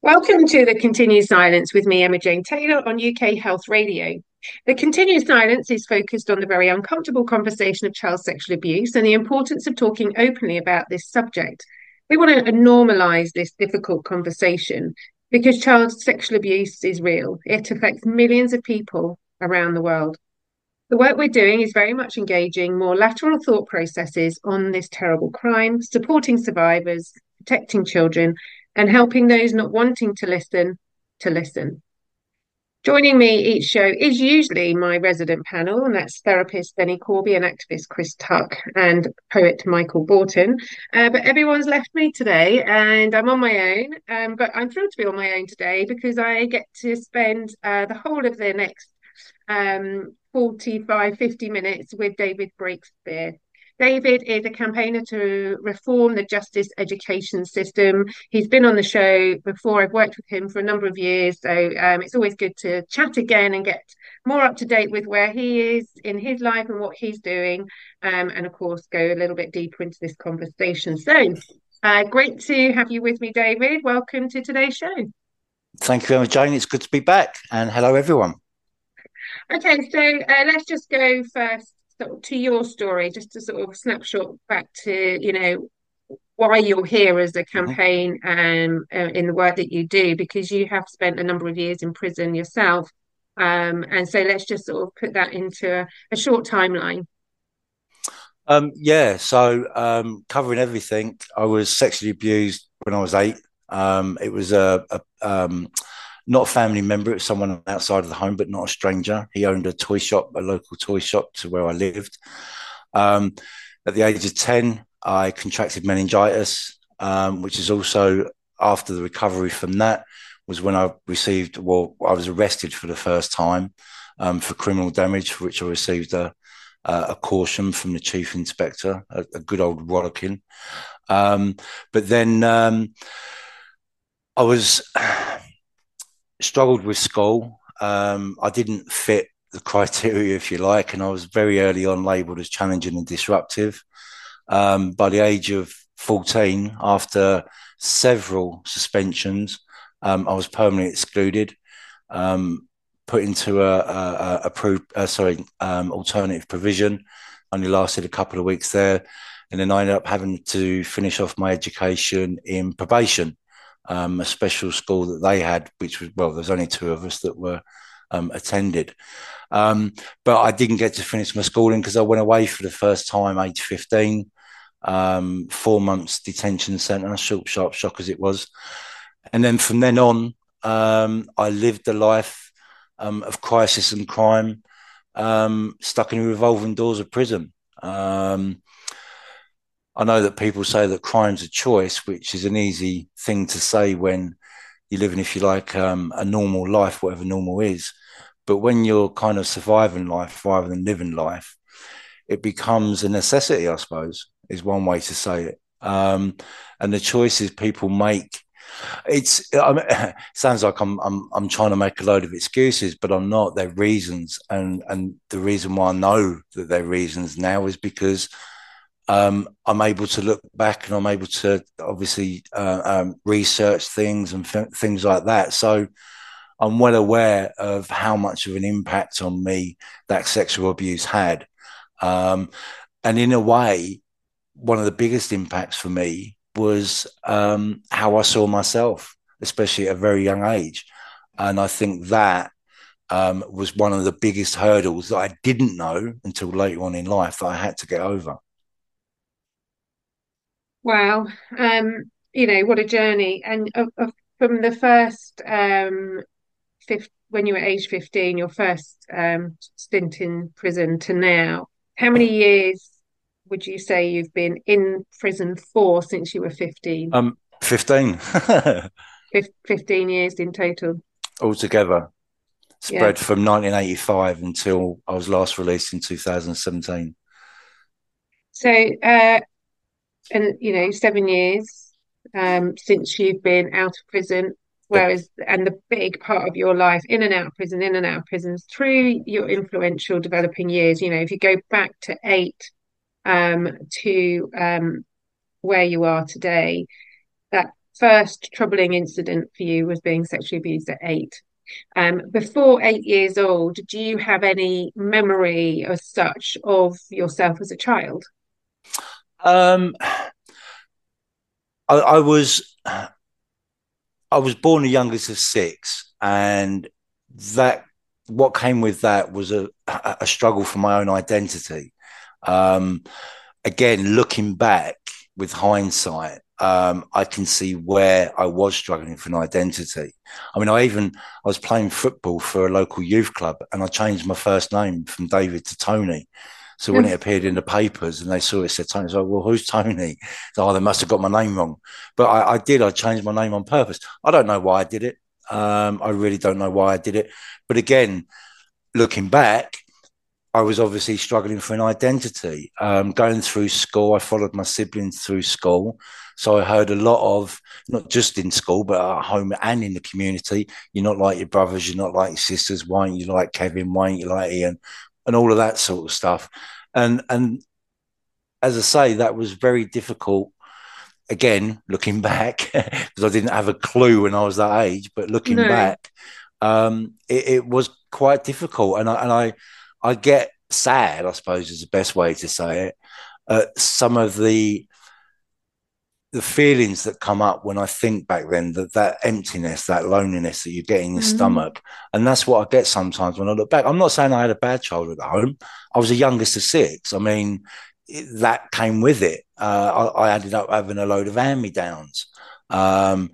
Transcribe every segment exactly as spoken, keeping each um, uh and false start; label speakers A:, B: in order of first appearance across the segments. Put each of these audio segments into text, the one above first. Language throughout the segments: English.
A: Welcome to The Continued Silence with me, Emma Jane Taylor, on U K Health Radio. The Continued Silence is focused on the very uncomfortable conversation of child sexual abuse and the importance of talking openly about this subject. We want to normalise this difficult conversation because child sexual abuse is real. It affects millions of people around the world. The work we're doing is very much engaging more lateral thought processes on this terrible crime, supporting survivors, protecting children, and helping those not wanting to listen to listen. Joining me each show is usually my resident panel, and that's therapist Benny Corby and activist Chris Tuck and poet Michael Borton. Uh, but everyone's left me today, and I'm on my own. Um, but I'm thrilled to be on my own today because I get to spend uh, the whole of the next um, forty-five, fifty minutes with David Breakspear. David is a campaigner to reform the justice education system. He's been on the show before. I've worked with him for a number of years. So um, it's always good to chat again and get more up to date with where he is in his life and what he's doing. Um, and of course, go a little bit deeper into this conversation. So uh, great to have you with me, David. Welcome to today's show.
B: Thank you very much, Jane. It's good to be back. And hello, everyone.
A: Okay, so uh, let's just go first sort of to your story, just to sort of snapshot back to, you know, why you're here as a
B: Mhm.
A: campaign um, uh, in the work that you do, because you have spent a number of years in prison yourself. Um, and so let's just sort of put that into a, a short timeline.
B: Um, yeah, so um, covering everything, I was sexually abused when I was eight. Um, it was a, a um, not a family member, it was someone outside of the home, but not a stranger. He owned a toy shop, a local toy shop to where I lived. Um, at the age of ten, I contracted meningitis, um, which is also after the recovery from that was when I received, well, I was arrested for the first time um, for criminal damage, for which I received a, a caution from the chief inspector, a, a good old rollicking. Um, but then um, I was struggled with school. Um, I didn't fit the criteria, if you like, and I was very early on labelled as challenging and disruptive. Um, by the age of fourteen, after several suspensions, um, I was permanently excluded, um, put into a, a, a, a uh, sorry um, alternative provision. Only lasted a couple of weeks there, and then I ended up having to finish off my education in probation, um, a special school that they had, which was, well, there's only two of us that were um, attended. Um, but I didn't get to finish my schooling because I went away for the first time, age fifteen, um, four months detention centre, short, sharp shock as it was. And then from then on, um, I lived a life um, of crisis and crime, um, stuck in the revolving doors of prison. Um, I know that people say that crime's a choice, which is an easy thing to say when you're living, if you like, um, a normal life, whatever normal is. But when you're kind of surviving life rather than living life, it becomes a necessity, I suppose, is one way to say it. Um, and the choices people make, it's I mean, it sounds like I'm I'm I'm trying to make a load of excuses, but I'm not. They're reasons, and and the reason why I know that they're reasons now is because um, I'm able to look back and I'm able to obviously uh, um, research things and th- things like that. So I'm well aware of how much of an impact on me that sexual abuse had. Um, and in a way, one of the biggest impacts for me was um, how I saw myself, especially at a very young age. And I think that um, was one of the biggest hurdles that I didn't know until later on in life that I had to get over.
A: Wow. Um, you know, what a journey. And of, of, from the first um, fifth, when you were age fifteen, your first um, stint in prison to now, how many years would you say you've been in prison for since you were fifteen?
B: Um, fifteen
A: Fif- fifteen years in total.
B: altogether,
A: Yeah.
B: spread from nineteen eighty-five until I was last released in two thousand seventeen.
A: So, uh, and you know, seven years um, since you've been out of prison,
B: Yep.
A: whereas, and the big part of your life in and out of prison, in and out of prisons through your influential developing years, you know, if you go back to eight um, to um, where you are today, that's first troubling incident for you was being sexually abused at eight. Um, before eight years old, do you have any memory as such of yourself as a child?
B: Um, I, I was I was born the youngest of six, and that what came with that was a a struggle for my own identity. Um, Again, looking back with hindsight, um, I can see where I was struggling for an identity. I mean, I even I was playing football for a local youth club, and I changed my first name from David to Tony. So when it appeared in the papers and they saw it said Tony, I was like, well, who's Tony? So, oh, they must have got my name wrong. But I, I did. I changed my name on purpose. I don't know why I did it. Um, I really don't know why I did it. But again, looking back, I was obviously struggling for an identity. Um, going through school, I followed my siblings through school. So I heard a lot of, not just in school, but at home and in the community, you're not like your brothers, you're not like your sisters, why aren't you like Kevin, why aren't you like Ian, and all of that sort of stuff. And, and as I say, that was very difficult. Again, looking back, because I didn't have a clue when I was that age, but looking
A: No.
B: back, um, it, it was quite difficult. And I, and I, I get sad, I suppose is the best way to say it. Uh, some of the the feelings that come up when I think back then, that that emptiness, that loneliness that you get in your
A: Mm.
B: stomach, and that's what I get sometimes when I look back. I'm not saying I had a bad childhood at home. I was the youngest of six. I mean, it, that came with it. Uh, I, I ended up having a load of hand-me-downs. Um,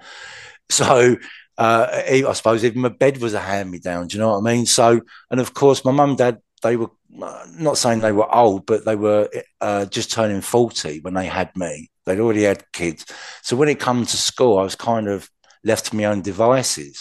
B: so uh, I suppose even my bed was a hand-me-down. Do you know what I mean? So, and of course, my mum and dad, they were uh, not saying they were old, but they were uh, just turning forty when they had me. They'd already had kids. So when it comes to school, I was kind of left to my own devices.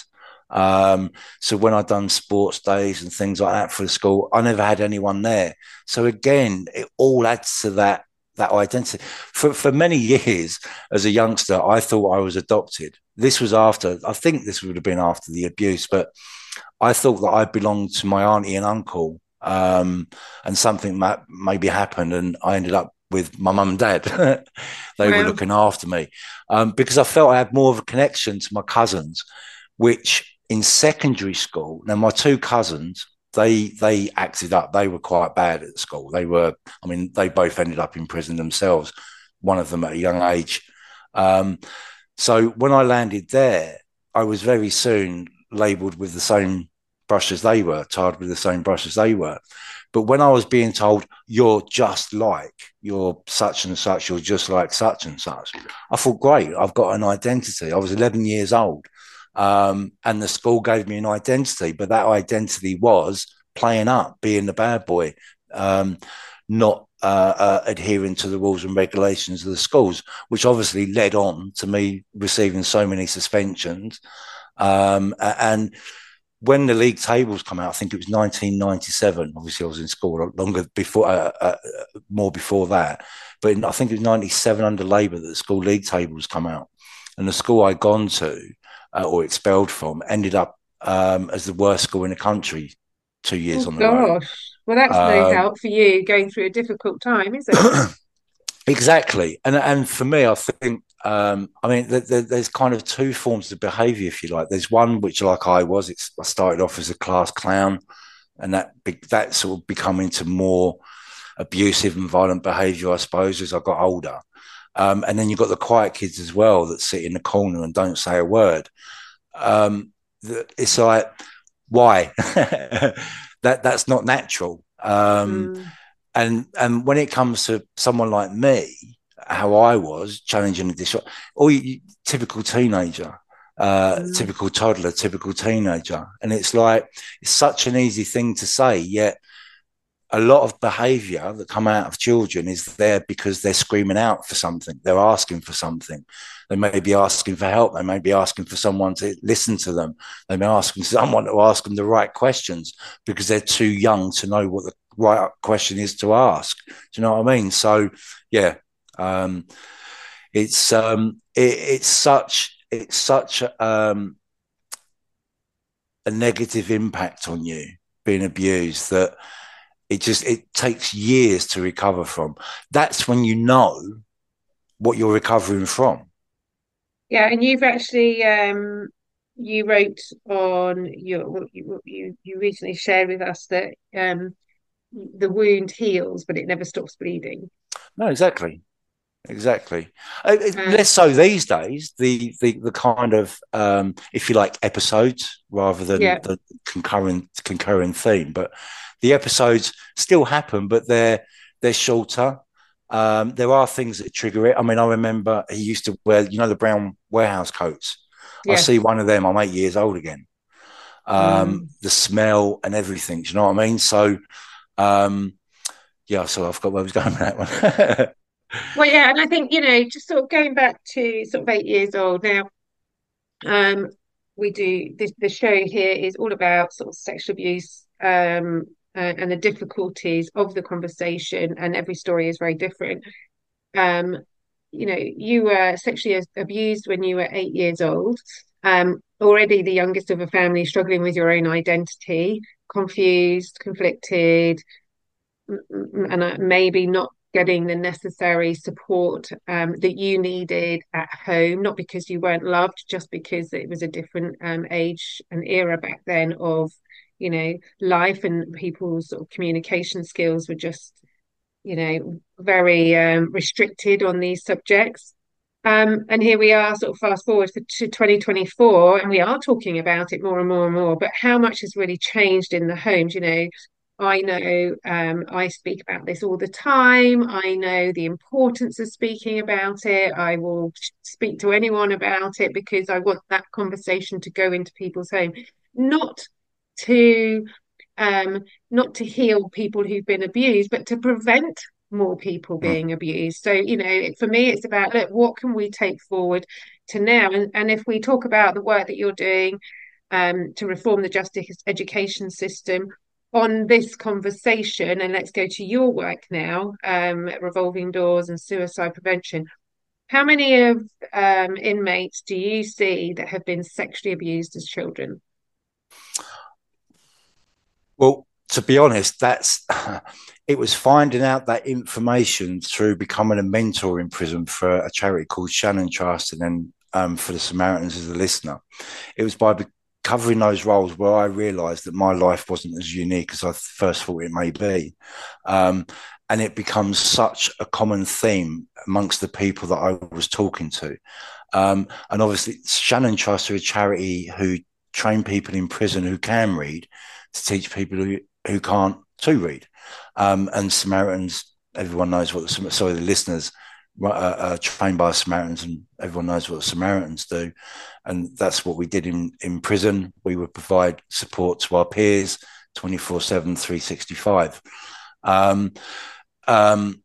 B: Um, so when I'd done sports days and things like that for the school, I never had anyone there. So again, it all adds to that that identity. For for many years as a youngster, I thought I was adopted. This was after, I think this would have been after the abuse, but I thought that I belonged to my auntie and uncle, um, and something ma- maybe happened, and I ended up with my mum and dad. They were
A: Wow.
B: looking after me, um, because I felt I had more of a connection to my cousins, which in secondary school, now my two cousins, they they acted up. They were quite bad at school. They were, I mean, they both ended up in prison themselves. One of them at a young age. Um, so when I landed there, I was very soon labelled with the same brush as they were, tarred with the same brush as they were. But when I was being told, you're just like, you're such and such, you're just like such and such, I thought, great, I've got an identity. I was eleven years old. Um, and the school gave me an identity, but that identity was playing up, being the bad boy, um, not uh, uh, adhering to the rules and regulations of the schools, which obviously led on to me receiving so many suspensions. Um, and when the league tables come out, I think it was nineteen ninety-seven. Obviously, I was in school longer before, uh, uh, more before that. But in, I think it was ninety-seven under Labour that the school league tables come out, and the school I'd gone to uh, or expelled from ended up um, as the worst school in the country two years
A: Oh
B: on the row.
A: gosh. Well, that's no
B: Um,
A: help for you going through a difficult time, is it?
B: exactly, and and for me, I think um, I mean, th- th- there's kind of two forms of behaviour, if you like. There's one which, like I was, it's I started off as a class clown, and that that sort of become into more abusive and violent behaviour, I suppose, as I got older. Um, and then you've got the quiet kids as well that sit in the corner and don't say a word. Um, it's like, why? that that's not natural. Um,
A: Mm,
B: and and when it comes to someone like me, how I was challenging the dish, or you, typical teenager, uh,
A: mm.
B: typical toddler, typical teenager, and it's like it's such an easy thing to say, yet a lot of behavior that come out of children is there because they're screaming out for something. They're asking for something. They may be asking for help. They may be asking for someone to listen to them. They may be asking someone to ask them the right questions because they're too young to know what the right question is to ask. Do you know what I mean? So, yeah, um, it's um, it, it's such it's such um, a negative impact on you being abused that it just it takes years to recover from. That's when you know what you're recovering from.
A: Yeah, and you've actually um you wrote on your well, you you you recently shared with us that um the wound heals, but it never stops bleeding.
B: No, exactly. Exactly. Uh,
A: Um,
B: less so these days. The the the kind of um, if you like episodes rather than
A: yeah,
B: the concurrent concurring theme, but the episodes still happen, but they're they're shorter. Um, there are things that trigger it. I mean, I remember he used to wear, you know, the brown warehouse coats. I see
A: yes.
B: one of them. I'm eight years old again. Um,
A: Mm.
B: the smell and everything. Do you know what I mean? So, um, yeah. So I've got where I was going with that one.
A: Well, yeah, and I think, you know, just sort of going back to sort of eight years old now, um, we do the, the show here is all about sort of sexual abuse, um, uh, and the difficulties of the conversation, and every story is very different. Um, you know, you were sexually abused when you were eight years old, um, already the youngest of a family, struggling with your own identity, confused, conflicted, and uh, maybe not getting the necessary support um, that you needed at home, not because you weren't loved, just because it was a different um, age and era back then of, you know, life, and people's sort of communication skills were just, you know, very um, restricted on these subjects. Um, and here we are, sort of fast forward to twenty twenty-four, and we are talking about it more and more and more. But how much has really changed in the homes? You know, I know um, I speak about this all the time. I know the importance of speaking about it. I will speak to anyone about it because I want that conversation to go into people's home, not to um, not to heal people who've been abused, but to prevent more people being abused. So, you know, for me, it's about, look, what can we take forward to now? And, and if we talk about the work that you're doing um, to reform the justice education system on this conversation, and let's go to your work now, um, revolving doors and suicide prevention. How many of um, inmates do you see that have been sexually abused as children?
B: Well, to be honest, that's it was finding out that information through becoming a mentor in prison for a charity called Shannon Trust, and then um, for the Samaritans as a listener. It was by be- covering those roles where I realised that my life wasn't as unique as I first thought it may be. Um, and it becomes such a common theme amongst the people that I was talking to. Um, and obviously, Shannon Trust are a charity who train people in prison who can read to teach people who, who can't to read. Um, and Samaritans, everyone knows what the, sorry, the listeners uh, uh, trained by Samaritans, and everyone knows what the Samaritans do. And that's what we did in, in prison. We would provide support to our peers twenty-four seven, three sixty-five. Um, um,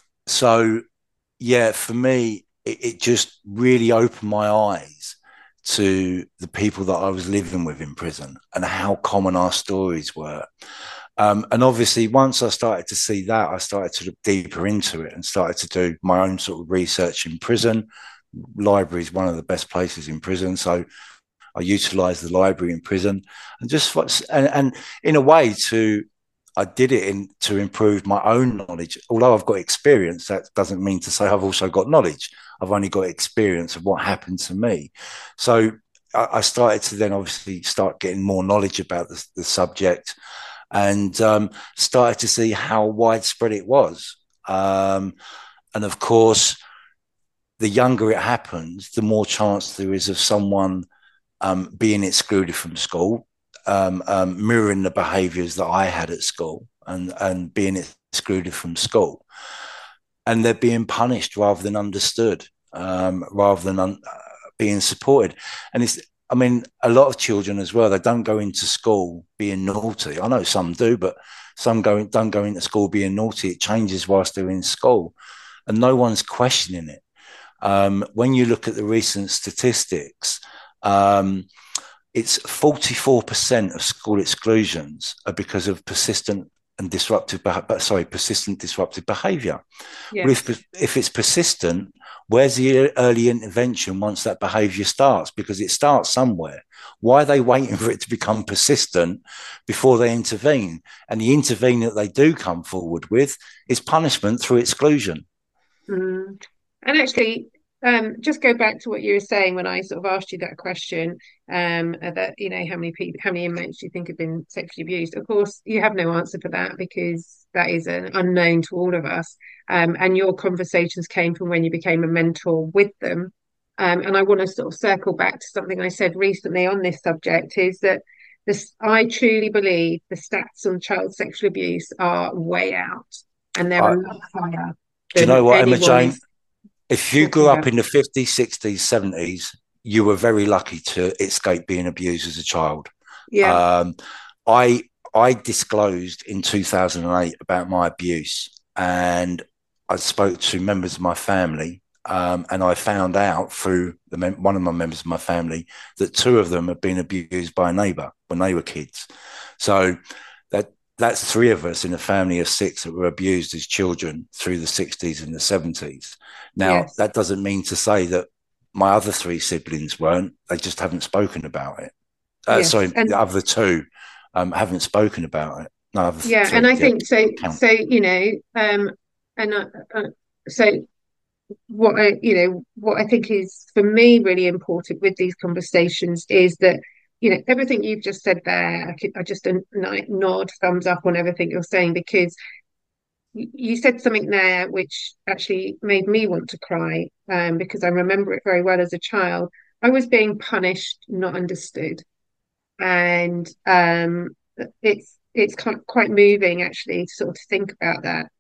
B: so, yeah, for me, it, it just really opened my eyes to the people that I was living with in prison and how common our stories were. Um, and obviously, once I started to see that, I started to look deeper into it and started to do my own sort of research in prison. Library is one of the best places in prison. So I utilized the library in prison and just, and, and in a way, to I did it in to improve my own knowledge. Although I've got experience, that doesn't mean to say I've also got knowledge. I've only got experience of what happened to me. So I, I started to then obviously start getting more knowledge about the, the subject, and um, started to see how widespread it was. Um, and of course, the younger it happens, the more chance there is of someone um, being excluded from school, um, um, mirroring the behaviours that I had at school, and and being excluded from school, and they're being punished rather than understood, um, rather than un- uh, being supported. And it's, I mean, a lot of children as well, they don't go into school being naughty. I know some do, but some go don't go into school being naughty. It changes whilst they're in school, and no one's questioning it. Um, when you look at the recent statistics, um, it's forty-four percent of school exclusions are because of persistent and disruptive, sorry, persistent disruptive behaviour. Well, if
A: Yes.
B: if it's persistent, where's the early intervention once that behaviour starts? Because it starts somewhere. Why are they waiting for it to become persistent before they intervene? And the intervene that they do come forward with is punishment through exclusion.
A: Mm. And actually, um, just go back to what you were saying when I sort of asked you that question, um, uh, that, you know, how many people, how many inmates do you think have been sexually abused? Of course, you have no answer for that because that is an unknown to all of us. Um, and your conversations came from when you became a mentor with them. Um, and I want to sort of circle back to something I said recently on this subject is that this, I truly believe the stats on child sexual abuse are way out and they're
B: I,
A: a lot higher
B: do you
A: than
B: know what, Emma
A: anyone
B: Jane?
A: is
B: If you
A: talking
B: grew up
A: about.
B: in the fifties, sixties, seventies, you were very lucky to escape being abused as a child.
A: Yeah.
B: Um, I I disclosed in two thousand eight about my abuse, and I spoke to members of my family, um, and I found out through the mem- one of my members of my family that two of them had been abused by a neighbour when they were kids. So that that's three of us in a family of six that were abused as children through the sixties and the seventies. Now,
A: Yes.
B: that doesn't mean to say that my other three siblings weren't. They just haven't spoken about it. Uh,
A: Yes.
B: sorry, the
A: And
B: other two um, haven't spoken about it. No, other
A: yeah, and
B: three,
A: I
B: yeah,
A: think so.
B: count.
A: So you know, um, and uh, uh, so what I, you know, what I think is for me really important with these conversations is that, you know, everything you've just said there, I, could, I just a nod, thumbs up on everything you're saying because you said something there which actually made me want to cry, um, because I remember it very well as a child. I was being punished, not understood, and um, it's it's quite quite moving actually to sort of think about that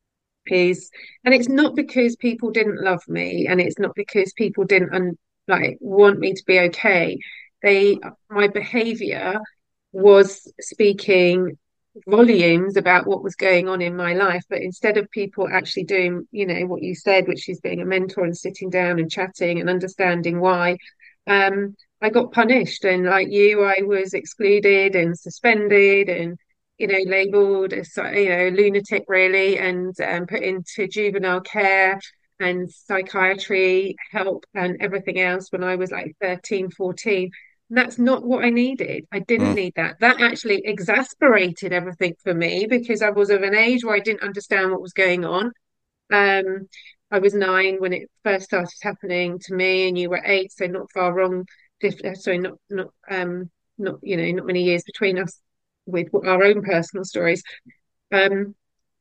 A: is, and it's not because people didn't love me, and it's not because people didn't un, like want me to be okay. They, my behavior was speaking volumes about what was going on in my life, but instead of people actually doing, you know, what you said, which is being a mentor and sitting down and chatting and understanding why, um, I got punished. And like you, I was excluded and suspended and you know, labelled as you know, lunatic really, and um, put into juvenile care and psychiatry help and everything else when I was like thirteen, fourteen. And that's not what I needed. I didn't
B: Mm,
A: need that. That actually exasperated everything for me because I was of an age where I didn't understand what was going on. Um, I was nine when it first started happening to me, and you were eight, so not far wrong. Diff- uh, sorry, not not um not you know not many years between us with our own personal stories. Um,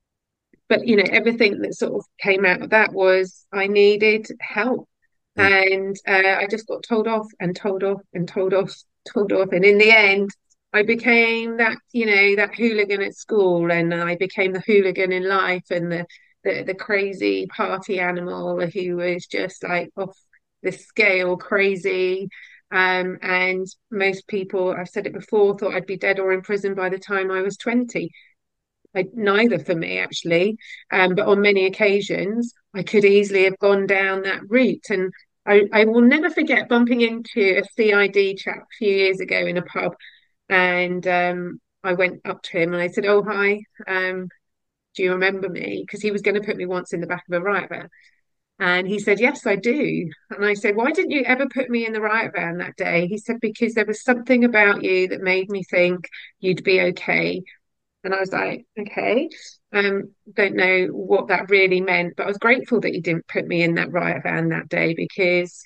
A: but you know everything that sort of came out of that was I needed help,
B: mm,
A: and uh, I just got told off and told off and told off, told off, and in the end. I became that, you know, that hooligan at school, and I became the hooligan in life, and the the, the crazy party animal who was just like off the scale crazy. Um, and most people, I've said it before, thought I'd be dead or in prison by the time I was twenty. I, neither for me, actually. Um, but on many occasions, I could easily have gone down that route. And I, I will never forget bumping into a C I D chap a few years ago in a pub. And um, I went up to him and I said, "Oh, hi. Um, do you remember me?" Because he was going to put me once in the back of a riot van. And he said, "Yes, I do." And I said, "Why didn't you ever put me in the riot van that day?" He said, "Because there was something about you that made me think you'd be okay." And I was like, "Okay." Um, don't know what that really meant, but I was grateful that he didn't put me in that riot van that day because,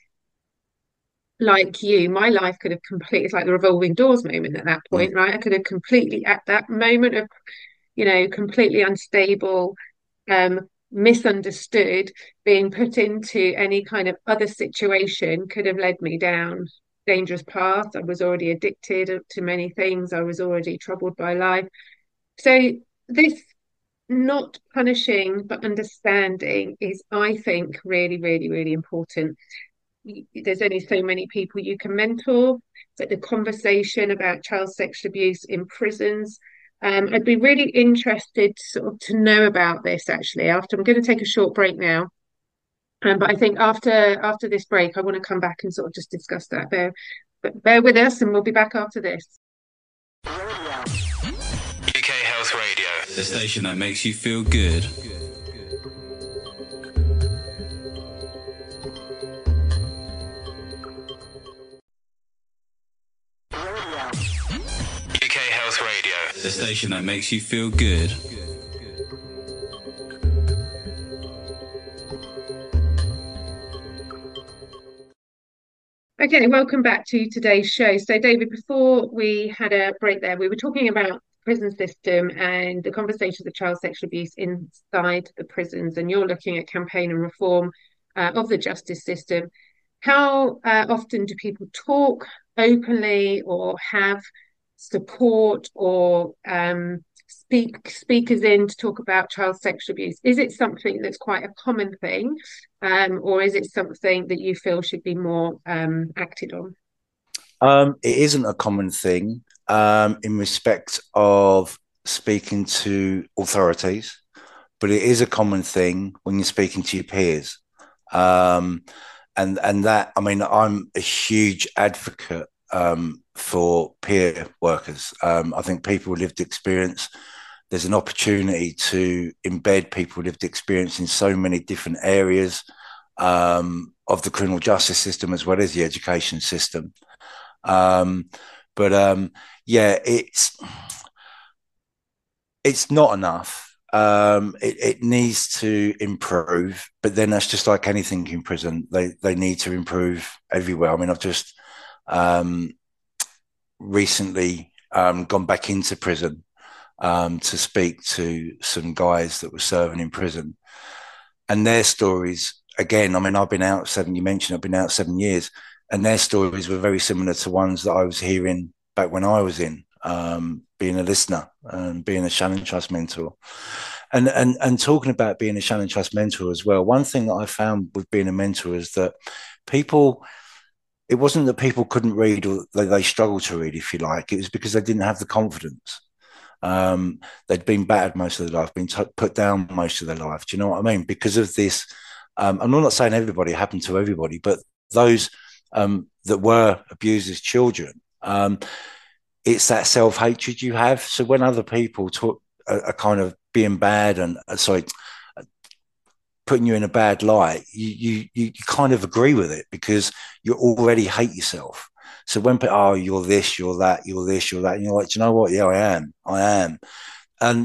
A: like you, my life could have completely, it's like the revolving doors moment at that
B: mm.
A: point, right? I could have completely, at that moment of, you know, completely unstable, um, misunderstood, being put into any kind of other situation could have led me down dangerous paths. I was already addicted to many things. I was already troubled by life. So this not punishing but understanding is, I think, really, really, really important. There's only so many people you can mentor. So the conversation about child sexual abuse in prisons. Um, I'd be really interested sort of to know about this actually. After I'm going to take a short break now, um, but I think after after this break, I want to come back and sort of just discuss that. Bear, but bear with us, and we'll be back after this.
C: U K Health Radio, the station that makes you feel good. U K Health Radio, the station that makes you feel good.
A: Okay, welcome back to today's show. So, David, before we had a break there, we were talking about prison system and the conversations of child sexual abuse inside the prisons, and you're looking at campaign and reform uh, of the justice system. How uh, often do people talk openly or have support or um, speak speakers in to talk about child sexual abuse? Is it something that's quite a common thing, um, or is it something that you feel should be more um, acted on?
B: Um, it isn't a common thing um, in respect of speaking to authorities, but it is a common thing when you're speaking to your peers. Um, and and that, I mean, I'm a huge advocate um, for peer workers. Um, I think people with lived experience, there's an opportunity to embed people with lived experience in so many different areas um, of the criminal justice system as well as the education system. Um, but um, yeah, it's it's not enough. Um, it, it needs to improve, but then that's just like anything in prison. They they need to improve everywhere. I mean, I've just um, recently um, gone back into prison um, to speak to some guys that were serving in prison, and their stories. Again, I mean, I've been out seven. You mentioned I've been out seven years, and their stories were very similar to ones that I was hearing back when I was in. Um, being a listener and being a Shannon Trust mentor, and and and talking about being a Shannon Trust mentor as well. One thing that I found with being a mentor is that people, it wasn't that people couldn't read or they, they struggled to read, if you like. It was because they didn't have the confidence. Um, they'd been battered most of their life, been t- put down most of their life. Do you know what I mean? Because of this, um, I'm not saying everybody, it happened to everybody, but those um, that were abused as children. Um, it's that self-hatred you have. So when other people talk are, are kind of being bad and uh, sorry, putting you in a bad light, you, you you kind of agree with it because you already hate yourself. So when people, oh, you're this, you're that, you're this, you're that, and you're like, do you know what? Yeah, I am. I am. And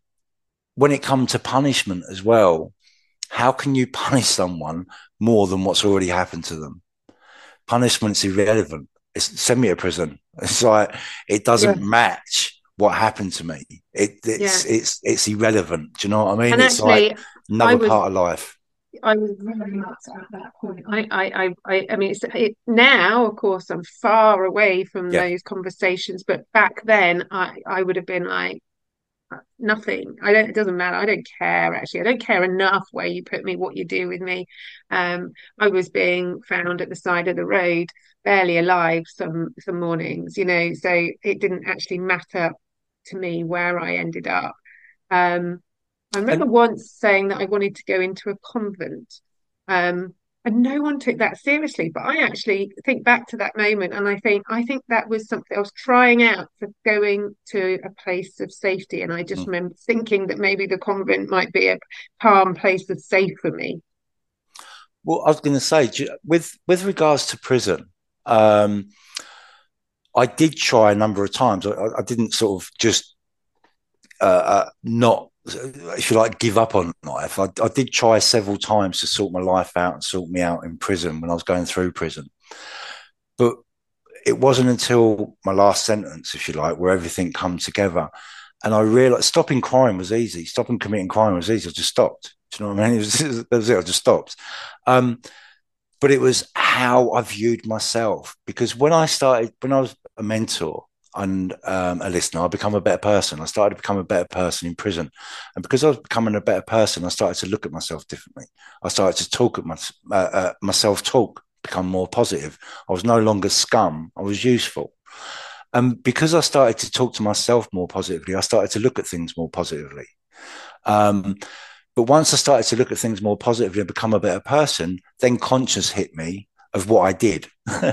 B: when it comes to punishment as well, how can you punish someone more than what's already happened to them? Punishment's irrelevant. It's, send me to prison. It's like it doesn't yeah. match what happened to me. It, it's yeah. it's it's irrelevant. Do you know what I mean?
A: And
B: it's
A: actually,
B: like another was, part of life.
A: I was really nuts at that point. I I I I mean, it's it, now, of course, I'm far away from yeah. those conversations. But back then, I I would have been like, nothing. I don't. It doesn't matter. I don't care. Actually, I don't care enough where you put me, what you do with me. Um, I was being found at the side of the road, barely alive some some mornings. You know, so it didn't actually matter to me where I ended up. Um, I remember and, once saying that I wanted to go into a convent. Um, and no one took that seriously. But I actually think back to that moment and I think I think that was something I was trying out for going to a place of safety. And I just mm. remember thinking that maybe the convent might be a calm place of safe for me.
B: Well, I was going to say, with with regards to prison, um, I did try a number of times. I, I didn't sort of just uh, uh, not, if you like, give up on life. I, I did try several times to sort my life out and sort me out in prison when I was going through prison. But it wasn't until my last sentence, if you like, where everything come together. And I realized stopping crime was easy. Stopping committing crime was easy. I just stopped. Do you know what I mean? It was, that was it. I just stopped. Um, but it was how I viewed myself. Because when I started, when I was a mentor and um, a listener, I become a better person. I started to become a better person in prison. And because I was becoming a better person, I started to look at myself differently. I started to talk at my, uh, uh, myself talk, become more positive. I was no longer scum. I was useful. And because I started to talk to myself more positively, I started to look at things more positively. Um, but once I started to look at things more positively and become a better person, then conscience hit me of what I did.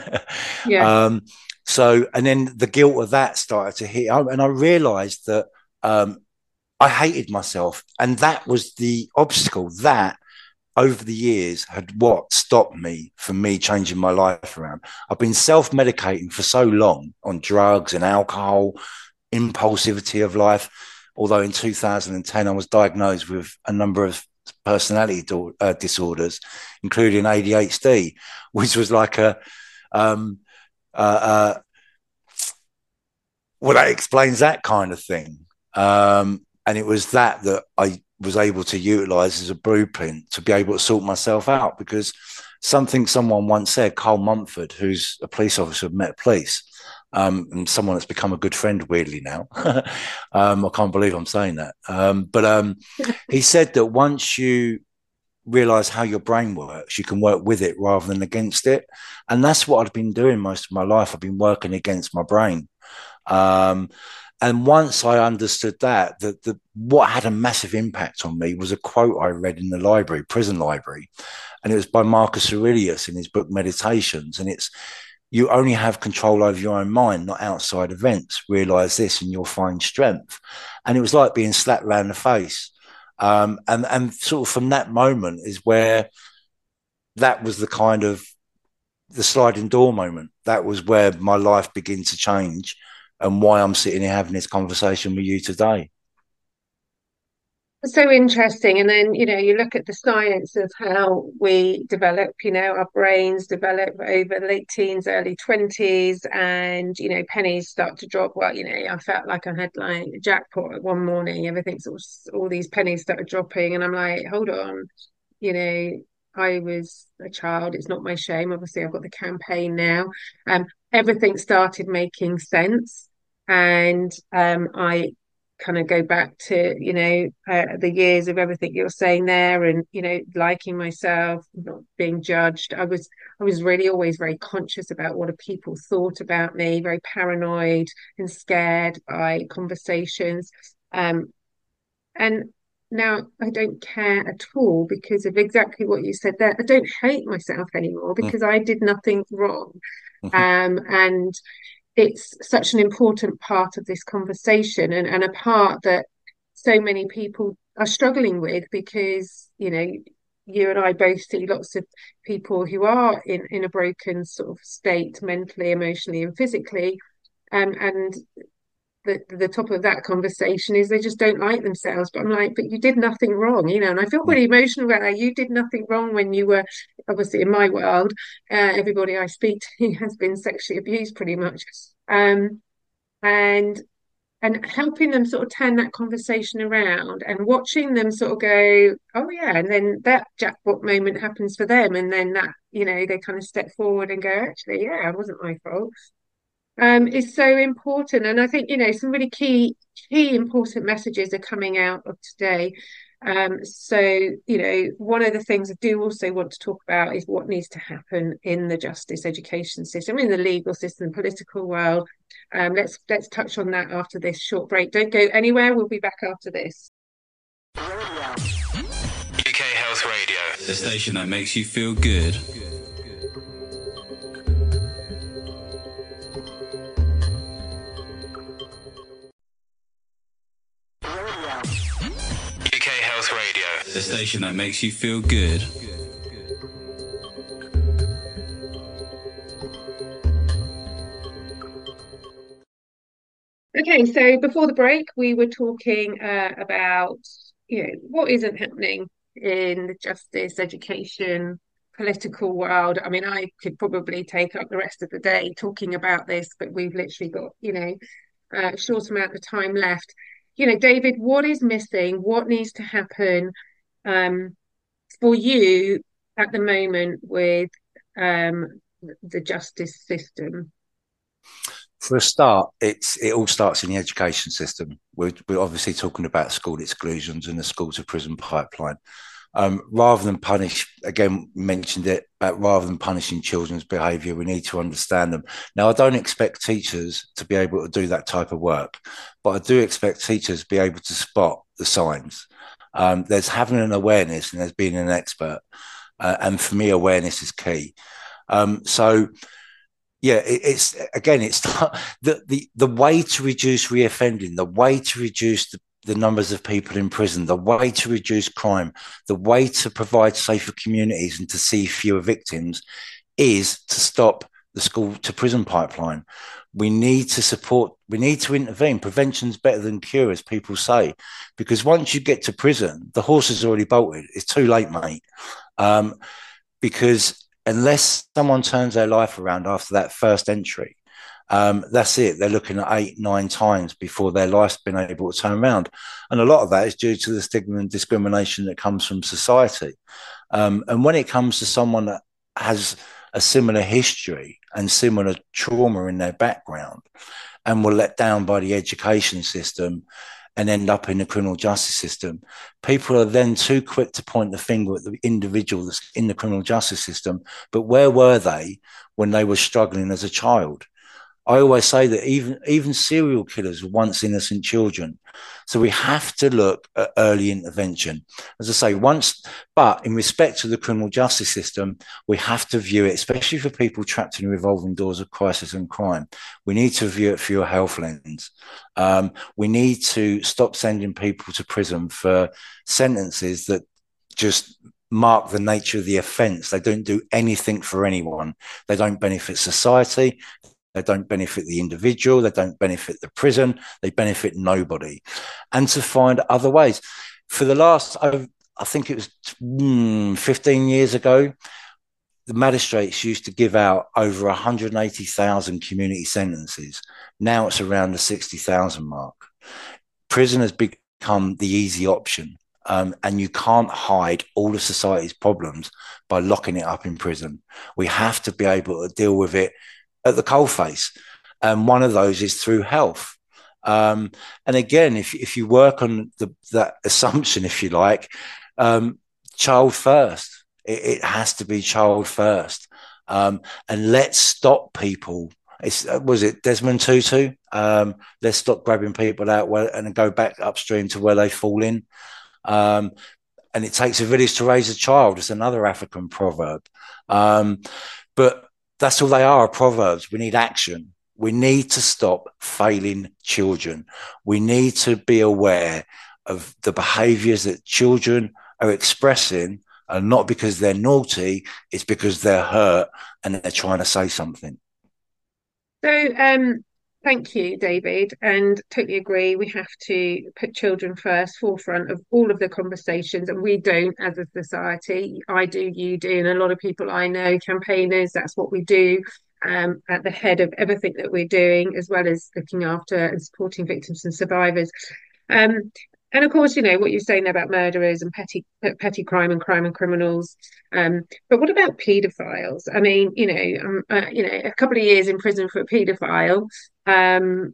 A: yeah.
B: Um, so, and then the guilt of that started to hit. And I realized that um, I hated myself. And that was the obstacle that over the years had what stopped me from me changing my life around. I've been self-medicating for so long on drugs and alcohol, impulsivity of life. Although in two thousand ten, I was diagnosed with a number of personality do- uh, disorders, including A D H D, which was like a, Um, uh, uh, well, that explains that kind of thing. Um, and it was that that I was able to utilize as a blueprint to be able to sort myself out, because something someone once said, Carl Mumford, who's a police officer of Met Police, um, and someone that's become a good friend weirdly now. um, I can't believe I'm saying that. Um, but um, he said that once you realize how your brain works, you can work with it rather than against it. And that's what I've been doing most of my life. I've been working against my brain. Um, and once I understood that, that the, what had a massive impact on me was a quote I read in the library, prison library, and it was by Marcus Aurelius in his book Meditations. And it's, you only have control over your own mind, not outside events. Realize this and you'll find strength. And it was like being slapped around the face. Um, and, and sort of from that moment is where that was the kind of the sliding door moment. That was where my life began to change, and why I'm sitting here having this conversation with you today.
A: So interesting. And then, you know, you look at the science of how we develop, you know, our brains develop over late teens, early twenties, and, you know, pennies start to drop. Well, you know, I felt like I had like a jackpot one morning. Everything sort of, all these pennies started dropping. And I'm like, hold on, you know, I was a child. It's not my shame. Obviously, I've got the campaign now. Um, everything started making sense. And um, I kind of go back to, you know, uh, the years of everything you're saying there, and, you know, liking myself, not being judged. I was, I was really always very conscious about what people thought about me, very paranoid and scared by conversations. Um, and now I don't care at all because of exactly what you said there. I don't hate myself anymore because I did nothing wrong. Um, and it's such an important part of this conversation, and, and a part that so many people are struggling with, because, you know, you and I both see lots of people who are in, in a broken sort of state, mentally, emotionally, and physically. Um, and the, the top of that conversation is they just don't like themselves. But I'm like, but you did nothing wrong, you know, and I feel really emotional about that. You did nothing wrong when you were, obviously in my world, uh, everybody I speak to has been sexually abused pretty much. Um, and and helping them sort of turn that conversation around, and watching them sort of go, oh yeah, and then that jackpot moment happens for them, and then that, you know, they kind of step forward and go, actually, yeah, it wasn't my fault. Um, is so important. And I think, you know, some really key, key important messages are coming out of today. Um, so, you know, one of the things I do also want to talk about is what needs to happen in the justice education system, in the legal system, political world. Um, let's let's touch on that after this short break. Don't go anywhere. We'll be back after this.
C: U K Health Radio, the station that makes you feel good. U K Health Radio, the station that makes you feel good.
A: Okay, so before the break, we were talking uh, about, you know, what isn't happening in the justice, education, political world. I mean, I could probably take up the rest of the day talking about this, but we've literally got, you know, a short amount of time left. You know, David, what is missing? What needs to happen um, for you at the moment with um, the justice system?
B: For a start, it's it all starts in the education system. We're, we're obviously talking about school exclusions and the school to prison pipeline. Um, rather than punish, again, mentioned it, uh, rather than punishing children's behaviour, we need to understand them. Now, I don't expect teachers to be able to do that type of work, but I do expect teachers to be able to spot the signs. Um, there's having an awareness and there's being an expert. Uh, and for me, awareness is key. Um, so, yeah, it, it's again, it's the, the the way to reduce reoffending, the way to reduce the, the numbers of people in prison, the way to reduce crime, the way to provide safer communities and to see fewer victims is to stop the school to prison pipeline. We need to support, we need to intervene. Prevention's better than cure, as people say, because once you get to prison, the horse is already bolted. It's too late, mate. Um, because unless someone turns their life around after that first entry, um, that's it. They're looking at eight, nine times before their life's been able to turn around. And a lot of that is due to the stigma and discrimination that comes from society. Um, and when it comes to someone that has a similar history and similar trauma in their background and were let down by the education system and end up in the criminal justice system, people are then too quick to point the finger at the individual that's in the criminal justice system. But where were they when they were struggling as a child? I always say that even, even serial killers were once innocent children. So we have to look at early intervention. As I say, once, but in respect to the criminal justice system, we have to view it, especially for people trapped in revolving doors of crisis and crime. We need to view it through a health lens. Um, we need to stop sending people to prison for sentences that just mark the nature of the offence. They don't do anything for anyone. They don't benefit society. They don't benefit the individual. They don't benefit the prison. They benefit nobody. And to find other ways. For the last, I think it was mm, fifteen years ago, the magistrates used to give out over one hundred eighty thousand community sentences. Now it's around the sixty thousand mark. Prison has become the easy option. Um, and you can't hide all of society's problems by locking it up in prison. We have to be able to deal with it at the coalface. And one of those is through health. Um, and again, if, if you work on the, that assumption, if you like, um, child first, it, it has to be child first. Um, and let's stop people. It's, was it Desmond Tutu? Um, let's stop grabbing people out where, and go back upstream to where they fall in. Um, and it takes a village to raise a child. It's another African proverb. Um, but that's all they are, proverbs. We need action. We need to stop failing children. We need to be aware of the behaviours that children are expressing, and not because they're naughty, it's because they're hurt and they're trying to say something.
A: So, um, thank you, David, and totally agree. We have to put children first, forefront of all of the conversations, and we don't as a society. I do, you do, and a lot of people I know, campaigners, that's what we do, um, at the head of everything that we're doing, as well as looking after and supporting victims and survivors. Um, and of course, you know, what you're saying about murderers and petty petty crime and crime and criminals. Um, but what about paedophiles? I mean, you know, um, uh, you know, a couple of years in prison for a paedophile, um,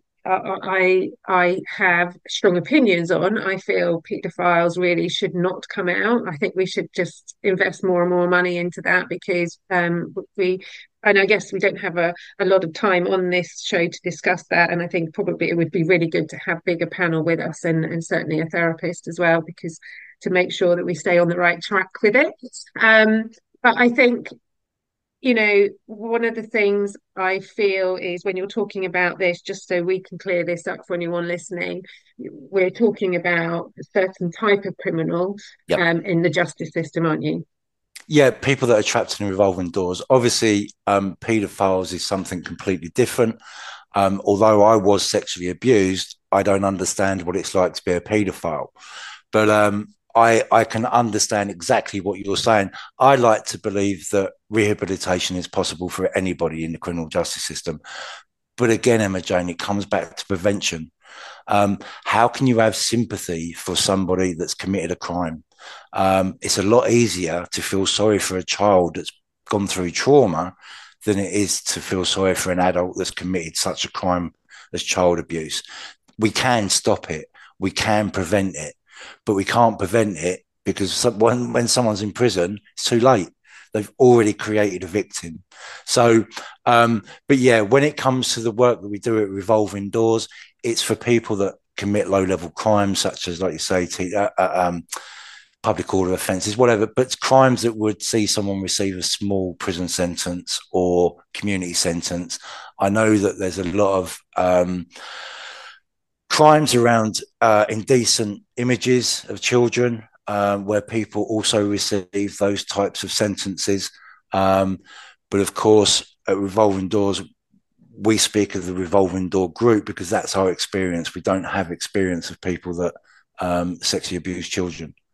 A: I I have strong opinions on. I feel paedophiles really should not come out. I think we should just invest more and more money into that, because um, we, and I guess we don't have a, a lot of time on this show to discuss that. And I think probably it would be really good to have bigger panel with us, and, and certainly a therapist as well, because to make sure that we stay on the right track with it. Um, but I think, you know, one of the things I feel is when you're talking about this, just so we can clear this up for anyone listening, we're talking about a certain type of criminal
B: Yep.
A: um, in the justice system, aren't you?
B: Yeah, people that are trapped in revolving doors. Obviously, um, paedophiles is something completely different. Um, although I was sexually abused, I don't understand what it's like to be a paedophile. But um, I, I can understand exactly what you're saying. I like to believe that rehabilitation is possible for anybody in the criminal justice system. But again, Emma Jane, it comes back to prevention. Um, how can you have sympathy for somebody that's committed a crime? Um, it's a lot easier to feel sorry for a child that's gone through trauma than it is to feel sorry for an adult that's committed such a crime as child abuse. We can stop it. We can prevent it, but we can't prevent it because when, when someone's in prison, it's too late. They've already created a victim. So, um, but yeah, when it comes to the work that we do at Revolving Doors, it's for people that commit low-level crimes, such as, like you say, t- uh, uh, um, public order offences, whatever, but crimes that would see someone receive a small prison sentence or community sentence. I know that there's a lot of um, crimes around uh, indecent images of children, um, where people also receive those types of sentences. Um, but of course, at Revolving Doors, we speak of the Revolving Door group because that's our experience. We don't have experience of people that um, sexually abuse children.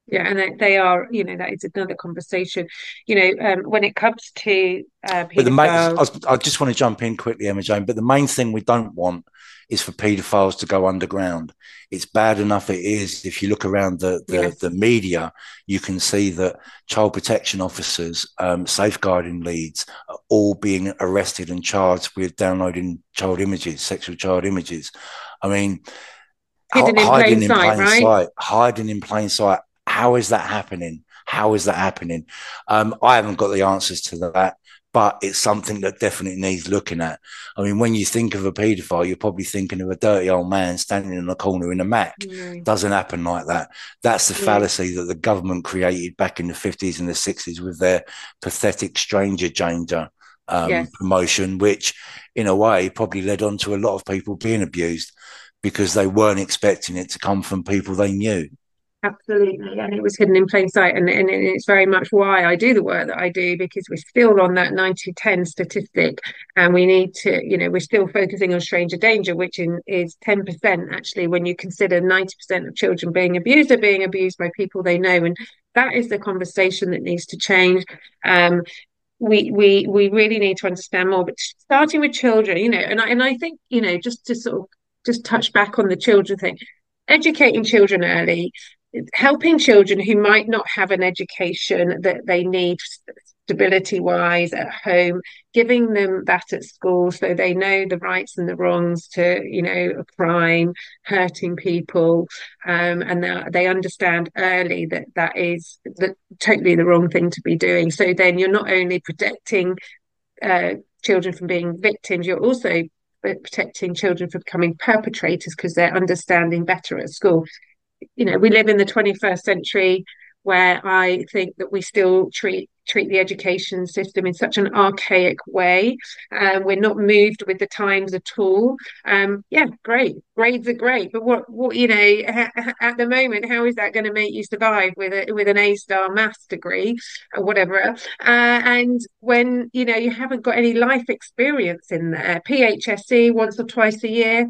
A: Yeah, and they, they are, you know, that is another conversation. You know, um, when it comes to uh,
B: But the main,
A: paedophiles,
B: I, I just want to jump in quickly, Emma Jane. But the main thing we don't want is for paedophiles to go underground. It's bad enough it is. If you look around the the,
A: yes,
B: the media, you can see that child protection officers, um, safeguarding leads, are all being arrested and charged with downloading child images, sexual child images. I mean,
A: hidden in plain
B: hiding in
A: sight,
B: plain
A: right?
B: sight, hiding in plain sight. How is that happening? How is that happening? Um, I haven't got the answers to that, but it's something that definitely needs looking at. I mean, when you think of a paedophile, you're probably thinking of a dirty old man standing in a corner in a Mac.
A: No,
B: Doesn't happen like that. That's the
A: no,
B: fallacy that the government created back in the fifties and the sixties with their pathetic stranger danger um,
A: yes.
B: promotion, which in a way probably led on to a lot of people being abused because they weren't expecting it to come from people they knew.
A: Absolutely, and it was hidden in plain sight, and, and it's very much why I do the work that I do, because we're still on that ninety ten statistic, and we need to, you know, we're still focusing on stranger danger, which in, is ten percent actually, when you consider ninety percent of children being abused are being abused by people they know, and that is the conversation that needs to change. Um, we we we really need to understand more, but starting with children, you know, and I and I think, you know, just to sort of just touch back on the children thing, educating children early, helping children who might not have an education that they need stability wise at home, giving them that at school so they know the rights and the wrongs to, you know, a crime, hurting people, um, and they understand early that that is the, totally the wrong thing to be doing. So then you're not only protecting uh, children from being victims, you're also protecting children from becoming perpetrators because they're understanding better at school. You know, we live in the twenty-first century where I think that we still treat treat the education system in such an archaic way. Um, we're not moved with the times at all. Um, yeah, great. Grades are great, but what, what you know, ha- at the moment, how is that going to make you survive with a with an A star maths degree or whatever? Uh, and when you know you haven't got any life experience in there, P H S E once or twice a year,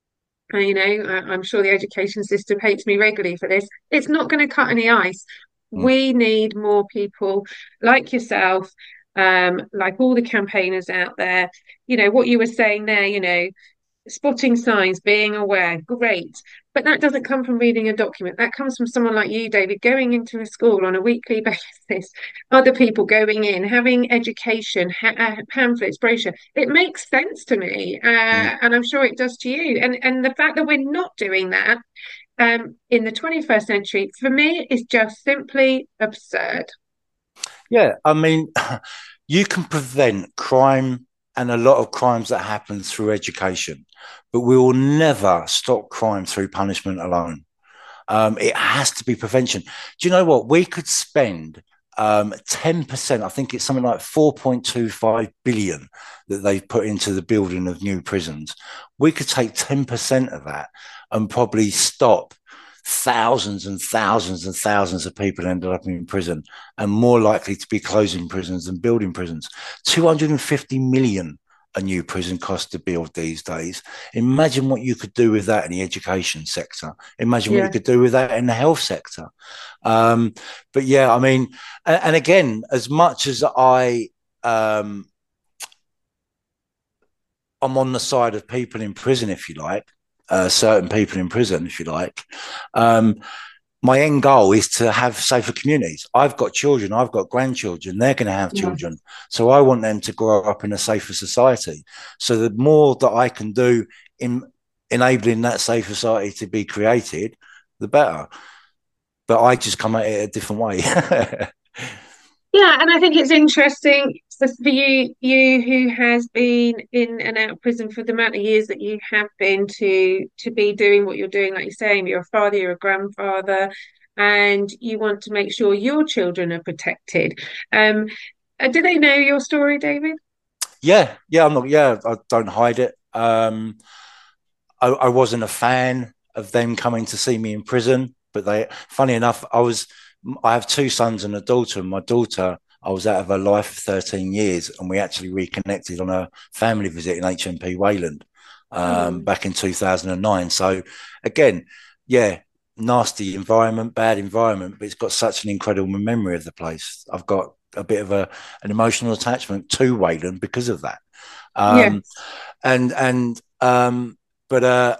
A: uh, you know, I, I'm sure the education system hates me regularly for this. It's not going to cut any ice.
B: Mm.
A: We need more people like yourself, um, like all the campaigners out there. You know, what you were saying there, you know, spotting signs, being aware, great. But that doesn't come from reading a document. That comes from someone like you, David, going into a school on a weekly basis, other people going in, having education, ha- uh, pamphlets, brochure. It makes sense to me, uh,
B: Mm.
A: and I'm sure it does to you. And and the fact that we're not doing that um, in the twenty-first century, for me, is just simply absurd.
B: Yeah, I mean, you can prevent crime and a lot of crimes that happen through education, but we will never stop crime through punishment alone. Um, it has to be prevention. Do you know what? We could spend um, ten percent, I think it's something like four point two five billion that they've put into the building of new prisons. We could take ten percent of that and probably stop thousands and thousands and thousands of people ended up in prison and more likely to be closing prisons than building prisons. two hundred fifty million a new prison cost to build these days. Imagine what you could do with that in the education sector. Imagine what you
A: Yeah.
B: could do with that in the health sector. Um, but yeah, I mean, and, and again, as much as I, um, I'm on the side of people in prison, if you like, uh, certain people in prison, if you like. Um, my end goal is to have safer communities. I've got children, I've got grandchildren, they're going to have
A: Yeah.
B: children. So I want them to grow up in a safer society. So the more that I can do in enabling that safe society to be created, the better. But I just come at it a different way.
A: Yeah, and I think it's interesting for for you, you who has been in and out of prison for the amount of years that you have been to to be doing what you're doing, like you're saying, you're a father, you're a grandfather, and you want to make sure your children are protected. Um, uh, do they know your story, David?
B: yeah, yeah, I'm not, yeah, I don't hide it. Um, I, I wasn't a fan of them coming to see me in prison, but they, funny enough, I was, I have two sons and a daughter, and my daughter, I was out of her life for thirteen years, and we actually reconnected on a family visit in H M P Wayland um,
A: Mm,
B: back in two thousand nine. So, again, yeah, nasty environment, bad environment, but it's got such an incredible memory of the place. I've got a bit of a an emotional attachment to Wayland because of that.
A: Yeah.
B: Um, and and um, but uh,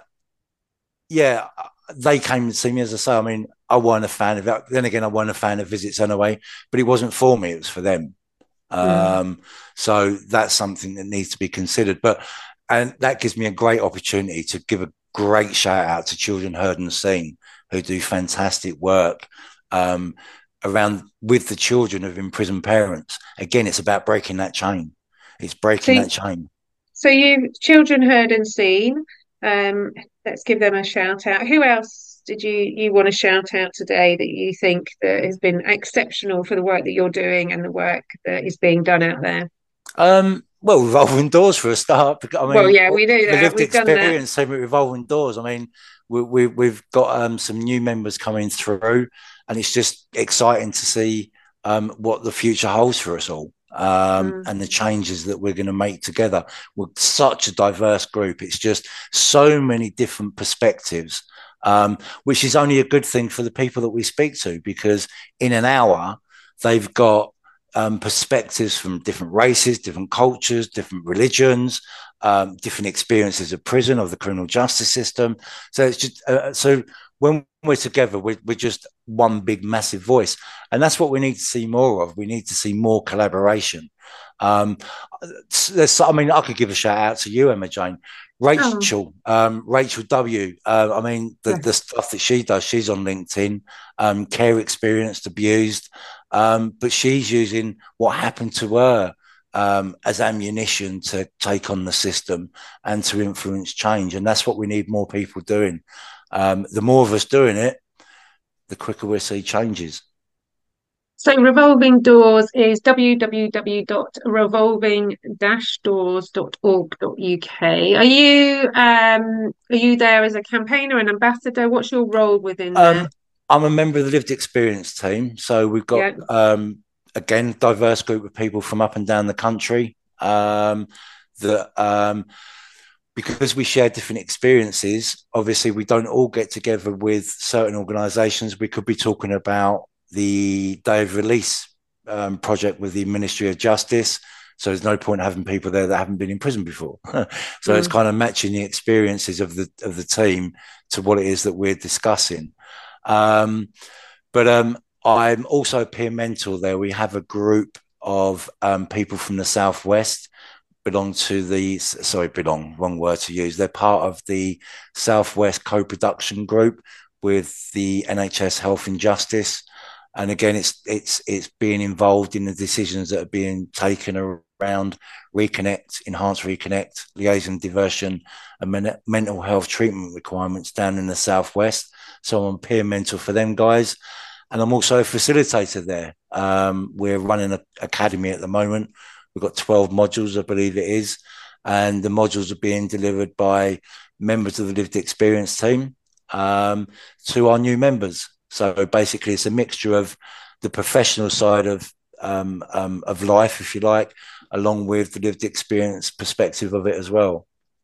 B: yeah, they came to see me, as I say. I mean, I wasn't a fan of it. Then again, I wasn't a fan of visits anyway. But it wasn't for me; it was for them.
A: Mm.
B: Um, so that's something that needs to be considered. But and that gives me a great opportunity to give a great shout out to Children Heard and Seen, who do fantastic work um, around with the children of imprisoned parents. Again, it's about breaking that chain. It's breaking
A: So,
B: that chain.
A: so you Children Heard and Seen. Um, let's give them a shout out. Who else did you you want to shout out today that you think that has been exceptional for the work that you're doing and the work that is being done out there?
B: Um, well, revolving doors for a start. I
A: Well,
B: mean,
A: yeah, we do
B: the
A: that.
B: lived
A: We've done that.
B: experience same with revolving doors. I mean, we, we we've got um, some new members coming through, and it's just exciting to see um, what the future holds for us all. Um,
A: Mm.
B: and the changes that we're going to make together. We're such a diverse group. It's just so many different perspectives, um, which is only a good thing for the people that we speak to, because in an hour, they've got um, perspectives from different races, different cultures, different religions, um, different experiences of prison, of the criminal justice system. So it's just, uh, so when we're together, we're, we're just one big massive voice, and that's what we need to see more of. We need to see more collaboration. Um, there's, I mean, I could give a shout out to you, Emma Jane, Rachel, oh. um, Rachel W. Uh, I mean, the, yeah. the stuff that she does, she's on LinkedIn, um, care experienced, abused, um, but she's using what happened to her um, as ammunition to take on the system and to influence change. And that's what we need more people doing. Um, the more of us doing it, the quicker we'll see changes.
A: So Revolving Doors is w w w dot revolving dash doors dot org dot u k. Are you um are you there as a campaigner, an ambassador? What's your role within
B: um,
A: there?
B: I'm a member of the lived experience team. So we've got yeah. um again diverse group of people from up and down the country. Um that um because we share different experiences, obviously we don't all get together with certain organisations. We could be talking about the Day of Release um, project with the Ministry of Justice. So there's no point having people there that haven't been in prison before. so mm. it's kind of matching the experiences of the of the team to what it is that we're discussing. Um, but um, I'm also a peer mentor there. We have a group of um, people from the Southwest belong to the, sorry, belong, wrong word to use. They're part of the Southwest co-production group with the N H S Health and Justice. And again, it's it's it's being involved in the decisions that are being taken around Reconnect, Enhanced Reconnect, liaison diversion, and men- mental health treatment requirements down in the Southwest. So I'm peer mentor for them guys. And I'm also a facilitator there. Um, we're running an academy at the moment. We've got twelve modules, I believe it is. And the modules are being delivered by members of the lived experience team um, to our new members. So basically, it's a mixture of the professional side of um, um, of life, if you like, along with the lived experience perspective of it as well.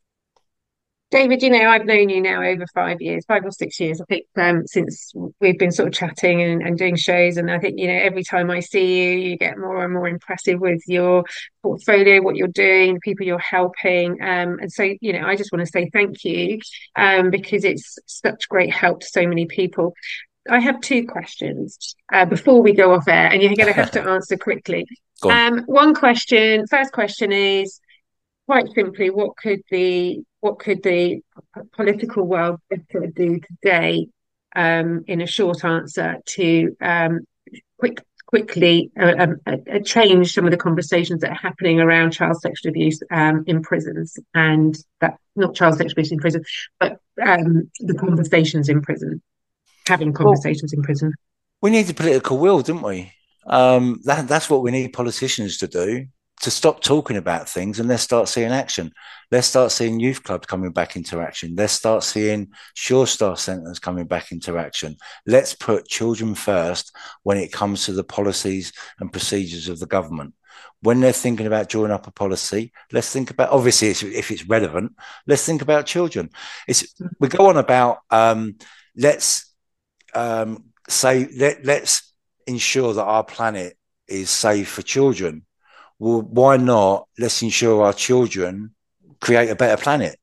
A: David, you know, I've known you now over five years, five or six years, I think, um, since we've been sort of chatting and, and doing shows. And I think, you know, every time I see you, you get more and more impressive with your portfolio, what you're doing, the people you're helping. Um, and so, you know, I just want to say thank you um, because it's such great help to so many people. I have two questions uh, before we go off air, and you're going to have to answer quickly. Um, one question, first question is quite simply, what could the what could the political world better do today, um, in a short answer, to um, quick quickly uh, uh, uh, change some of the conversations that are happening around child sexual abuse um, in prisons, and that not child sexual abuse in prison, but um, the conversations in prison. Having conversations well, in prison.
B: We need the political will, don't we? Um, that, that's what we need politicians to do, to stop talking about things and let's start seeing action. Let's start seeing youth clubs coming back into action. Let's start seeing Sure Star centres coming back into action. Let's put children first when it comes to the policies and procedures of the government. When they're thinking about drawing up a policy, let's think about, obviously, it's, if it's relevant, let's think about children. It's, we go on about, um, let's, um, say let, let's ensure that our planet is safe for children. Well, why not? Let's ensure our children create a better planet.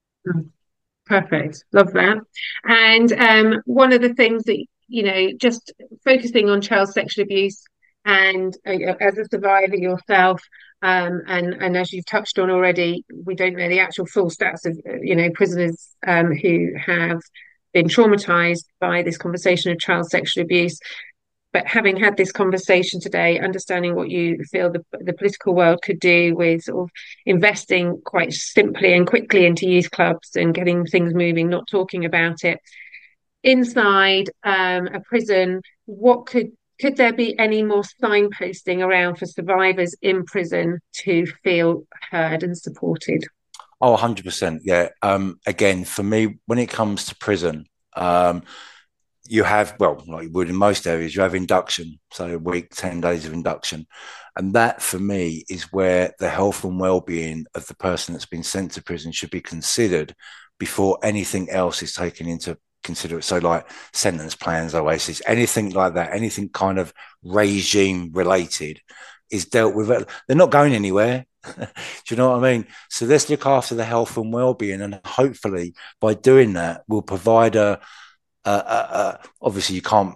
A: Perfect. Love that. And um, one of the things that, you know, just focusing on child sexual abuse and uh, as a survivor yourself, um, and, and as you've touched on already, we don't know the actual full stats of, you know, prisoners um, who have been traumatized by this conversation of child sexual abuse. But having had this conversation today, understanding what you feel the, the political world could do with sort of investing quite simply and quickly into youth clubs and getting things moving, not talking about it inside um, a prison, what could could there be any more signposting around for survivors in prison to feel heard and supported?
B: Oh, one hundred percent. Yeah. Um, again, for me, when it comes to prison, um, you have, well, like you would in most areas, you have induction, so a week, ten days of induction. And that for me is where the health and well-being of the person that's been sent to prison should be considered before anything else is taken into consideration. So like sentence plans, Oasis, anything like that, anything kind of regime related is dealt with. They're not going anywhere. Do you know what I mean? So let's look after the health and well-being, and hopefully by doing that, we'll provide a Uh, uh, uh, obviously, you can't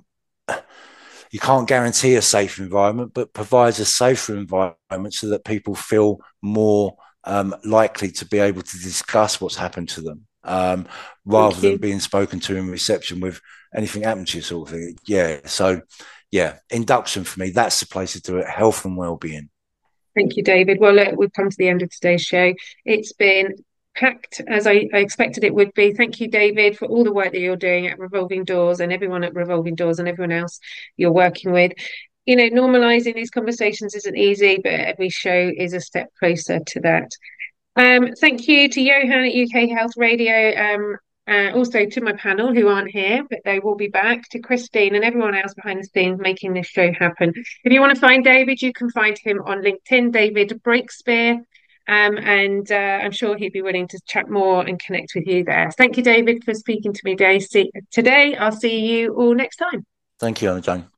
B: you can't guarantee a safe environment, but provides a safer environment so that people feel more um, likely to be able to discuss what's happened to them, um, rather than being spoken to in reception with anything happened to you sort of thing. Yeah. So, yeah, induction for me, that's the place to do it. Health and well-being.
A: Thank you, David. Well, look, we've come to the end of today's show. It's been packed as I, I expected it would be. Thank you, David, for all the work that you're doing at Revolving Doors and everyone at Revolving Doors and everyone else you're working with. You know, normalizing these conversations isn't easy, but every show is a step closer to that. Um, thank you to Johan at U K Health Radio, um, uh, also to my panel who aren't here, but they will be back, to Christine and everyone else behind the scenes making this show happen. If you want to find David, you can find him on LinkedIn, David Breakspear. Um, and uh, I'm sure he'd be willing to chat more and connect with you there. Thank you, David, for speaking to me today. See, today. I'll see you all next time.
B: Thank you, Anna Jane.